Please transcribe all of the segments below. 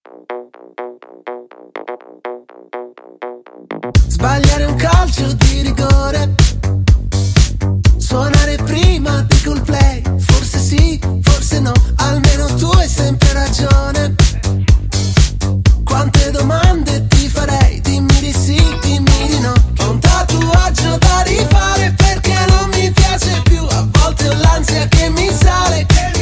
Sbagliare un calcio di rigore, suonare prima di Coldplay, forse sì, forse no, almeno tu hai sempre ragione. Quante domande ti farei, dimmi di sì, dimmi di no. Ho un tatuaggio da rifare perché non mi piace più, a volte ho l'ansia che mi sale,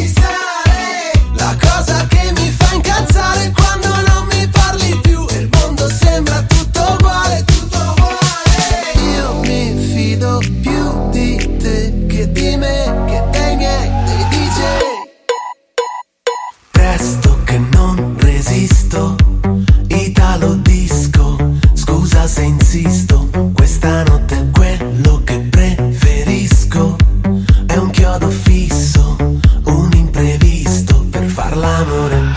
la cosa che mi fa incazzare quando non mi parli più e il mondo sembra tutto uguale, tutto uguale. Io mi fido più di te che di me, che dei miei, dei DJ. Presto che non resisto, Italo disco, scusa se insisto, questa notte è quello che preferisco, è un chiodo fisso, un imprevisto per far l'amore.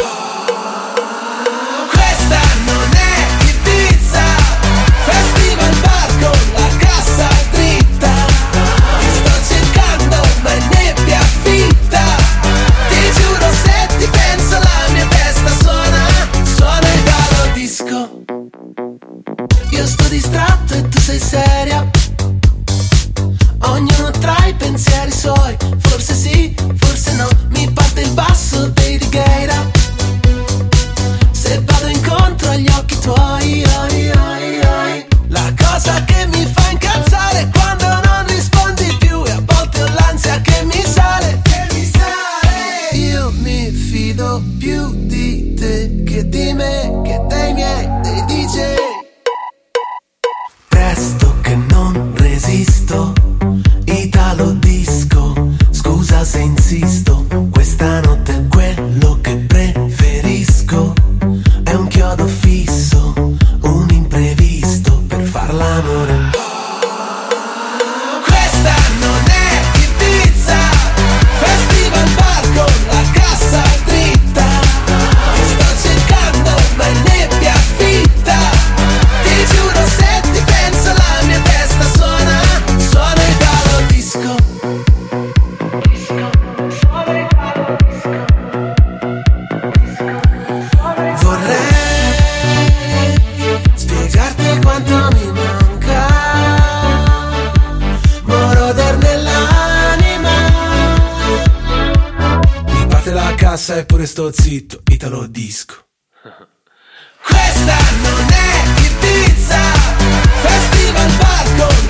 Questa non è Ibiza, festival bar con la cassa dritta, ti sto cercando ma è nebbia fitta, ti giuro se ti penso la mia testa suona Italo disco. Io sto distratto e tu sei seria, ognuno tra i pensieri suoi, forse sì, forse no, mi parte il basso dei Righeira, se vado incontro agli occhi tuoi, la cosa che mi fa incazzare è quando non rispondi più e a volte ho l'ansia che mi sale, io mi fido più di te che di me, che dei miei, dei DJ. Presto che non resisto, Italo disco, scusa se insisto, questa notte è quello che preferisco, è un chiodo fisso, un imprevisto per far l'amore. Questa non è Ibiza, festival bar con la cassa dritta, ti sto cercando ma è nebbia fitta, ti giuro se ti penso la mia testa suona Italo disco. Vorrei spiegarti quanto mi manca, moroder nell'anima, mi parte la cassa e pure sto zitto, Italo disco. Questa non è Ibiza, festival bar con